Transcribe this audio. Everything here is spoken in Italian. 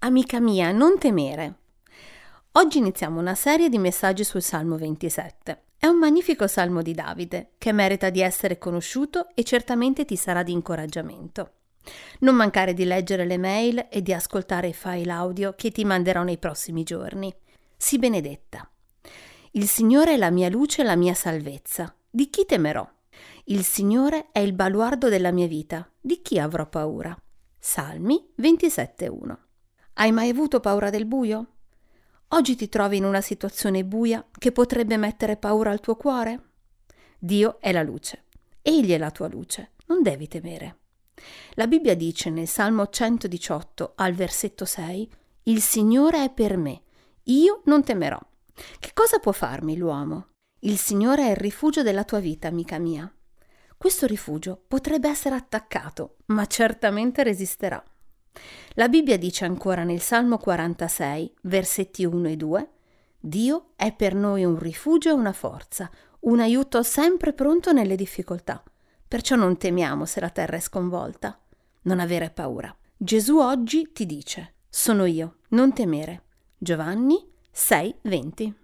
Amica mia, non temere. Oggi iniziamo una serie di messaggi sul Salmo 27. È un magnifico salmo di Davide che merita di essere conosciuto e certamente ti sarà di incoraggiamento. Non mancare di leggere le mail e di ascoltare i file audio che ti manderò nei prossimi giorni. Sii benedetta. Il Signore è la mia luce e la mia salvezza. Di chi temerò? Il Signore è il baluardo della mia vita. Di chi avrò paura? Salmi 27:1. Hai mai avuto paura del buio? Oggi ti trovi in una situazione buia che potrebbe mettere paura al tuo cuore? Dio è la luce. Egli è la tua luce. Non devi temere. La Bibbia dice nel Salmo 118 al versetto 6: Il Signore è per me. Io non temerò. Che cosa può farmi l'uomo? Il Signore è il rifugio della tua vita, amica mia. Questo rifugio potrebbe essere attaccato, ma certamente resisterà. La Bibbia dice ancora nel Salmo 46, versetti 1 e 2: Dio è per noi un rifugio e una forza, un aiuto sempre pronto nelle difficoltà. Perciò non temiamo se la terra è sconvolta. Non avere paura. Gesù oggi ti dice: sono io, non temere. Giovanni 6:20.